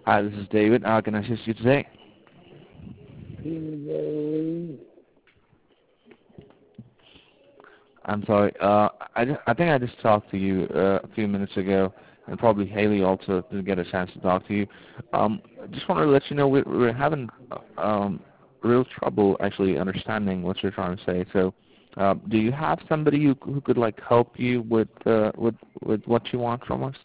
Hi, this is David. How can I assist you today? I'm sorry. I think I just talked to you a few minutes ago, and probably Haley also didn't get a chance to talk to you. Just wanted to let you know we're having real trouble actually understanding what you're trying to say. So, do you have somebody who could like help you with what you want from us?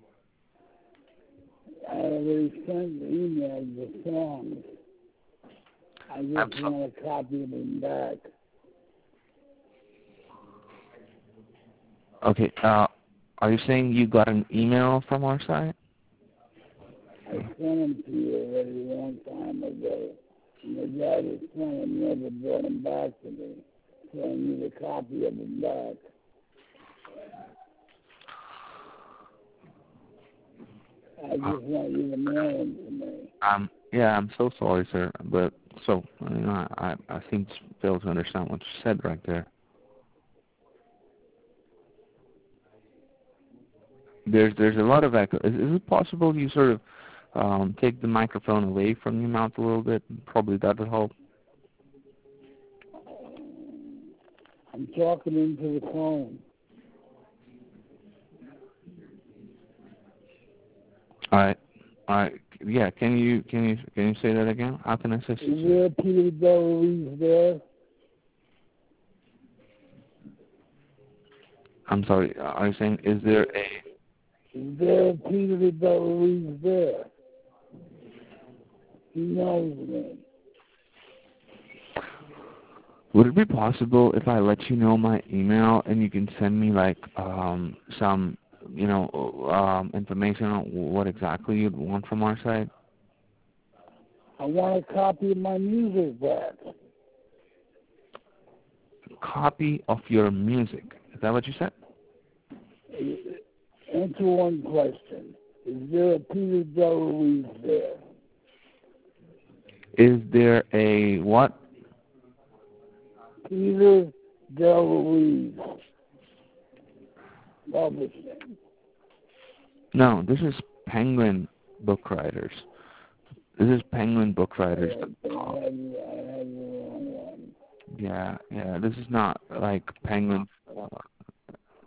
I already sent the email the songs. I just want a copy of them back. Okay. Are you saying you got an email from our site? I sent them to you already a long time ago. And the guy that sent them never brought them back to me. So I need a copy of them back. I just want you to mail them to me. Yeah, I'm so sorry, sir, but I seem to fail to understand what you said right there. There's a lot of echo. Is it possible you sort of take the microphone away from your mouth a little bit? Probably that would help. I'm talking into the phone. All right. Yeah, can you say that again? How can I assist you? Is there a Peter DeLuise there? I'm sorry. Are you saying is there a? Is there a Peter DeLuise there? He knows me. Would it be possible if I let you know my email and you can send me like some information on what exactly you'd want from our site? I want a copy of my music back. Copy of your music. Is that what you said? Answer one question. Is there a Peter DeLuise there? Is there a what? Peter DeLuise. Publishing. No, this is Penguin Book Writers. This is Penguin Book Writers. I have the wrong one. Yeah. This is not like Penguin.